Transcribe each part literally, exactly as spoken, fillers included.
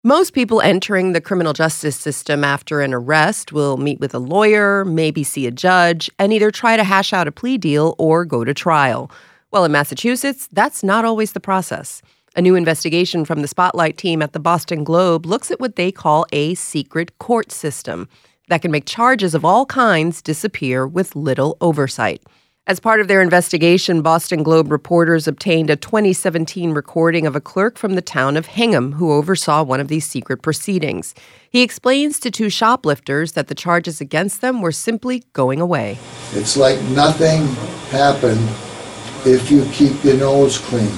Most people entering the criminal justice system after an arrest will meet with a lawyer, maybe see a judge, and either try to hash out a plea deal or go to trial. Well, in Massachusetts, that's not always the process. A new investigation from the Spotlight team at the Boston Globe looks at what they call a secret court system that can make charges of all kinds disappear with little oversight. As part of their investigation, Boston Globe reporters obtained a twenty seventeen recording of a clerk from the town of Hingham who oversaw one of these secret proceedings. He explains to two shoplifters that the charges against them were simply going away. It's like nothing happened if you keep your nose clean.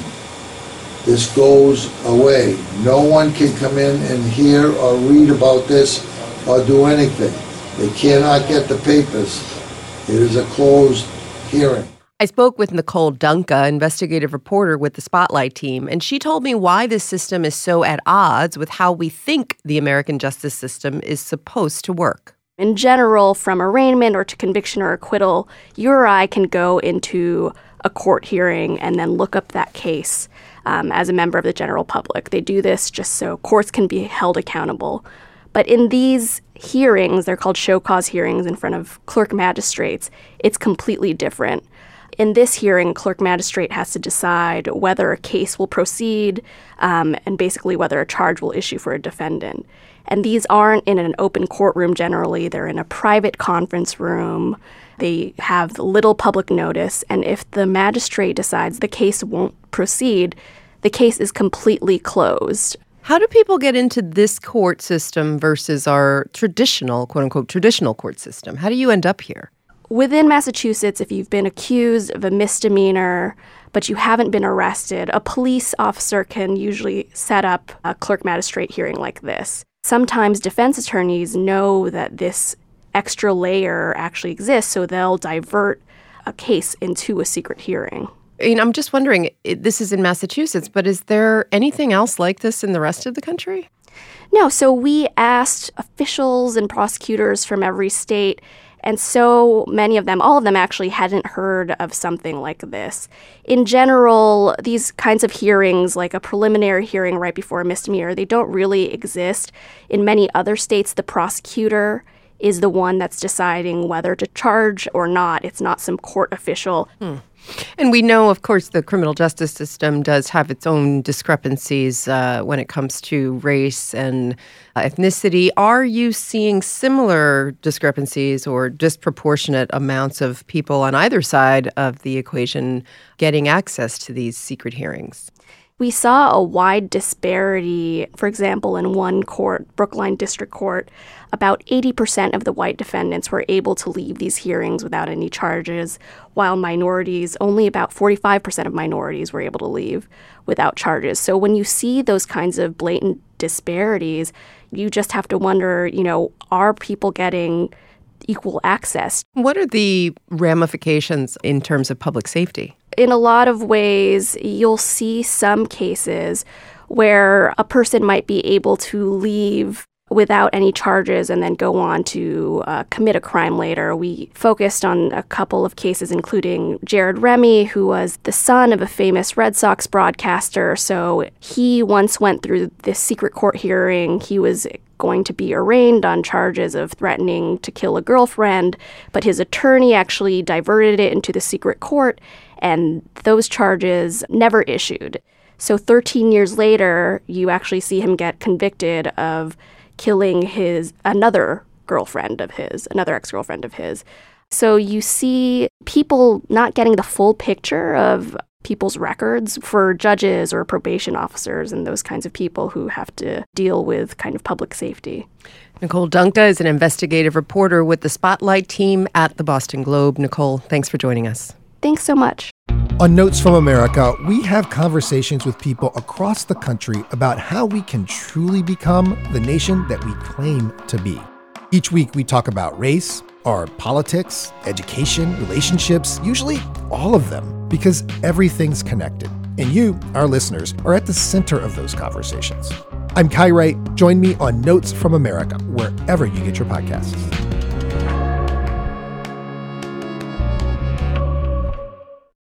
This goes away. No one can come in and hear or read about this or do anything. They cannot get the papers. It is a closed hearing. I spoke with Nicole Dunca, investigative reporter with the Spotlight team, and she told me why this system is so at odds with how we think the American justice system is supposed to work. In general, from arraignment or to conviction or acquittal, you or I can go into a court hearing and then look up that case um, as a member of the general public. They do this just so courts can be held accountable. But in these hearings, they're called show cause hearings in front of clerk magistrates, it's completely different. In this hearing, clerk magistrate has to decide whether a case will proceed um, and basically whether a charge will issue for a defendant. And these aren't in an open courtroom generally. They're in a private conference room. They have little public notice. And if the magistrate decides the case won't proceed, the case is completely closed. How do people get into this court system versus our traditional, quote-unquote, traditional court system? How do you end up here? Within Massachusetts, if you've been accused of a misdemeanor, but you haven't been arrested, a police officer can usually set up a clerk magistrate hearing like this. Sometimes defense attorneys know that this extra layer actually exists, so they'll divert a case into a secret hearing. I mean, I'm just wondering, this is in Massachusetts, but is there anything else like this in the rest of the country? No, so we asked officials and prosecutors from every state, and so many of them, all of them actually hadn't heard of something like this. In general, these kinds of hearings, like a preliminary hearing right before a misdemeanor, they don't really exist. In many other states, the prosecutor is the one that's deciding whether to charge or not. It's not some court official. Hmm. And we know, of course, the criminal justice system does have its own discrepancies uh, when it comes to race and uh, ethnicity. Are you seeing similar discrepancies or disproportionate amounts of people on either side of the equation getting access to these secret hearings? We saw a wide disparity. For example, in one court, Brookline District Court, about eighty percent of the white defendants were able to leave these hearings without any charges, while minorities, only about forty-five percent of minorities were able to leave without charges. So when you see those kinds of blatant disparities, you just have to wonder, you know, are people getting equal access? What are the ramifications in terms of public safety? In a lot of ways, you'll see some cases where a person might be able to leave without any charges and then go on to uh, commit a crime later. We focused on a couple of cases, including Jared Remy, who was the son of a famous Red Sox broadcaster. So he once went through this secret court hearing. He was going to be arraigned on charges of threatening to kill a girlfriend, but his attorney actually diverted it into the secret court, and those charges never issued. So thirteen years later, you actually see him get convicted of killing his another girlfriend of his, another ex-girlfriend of his. So you see people not getting the full picture of people's records for judges or probation officers and those kinds of people who have to deal with kind of public safety. Nicole Dunca is an investigative reporter with the Spotlight team at the Boston Globe. Nicole, thanks for joining us. Thanks so much. On Notes from America, we have conversations with people across the country about how we can truly become the nation that we claim to be. Each week, we talk about race, our politics, education, relationships, usually all of them, because everything's connected. And you, our listeners, are at the center of those conversations. I'm Kai Wright. Join me on Notes from America, wherever you get your podcasts.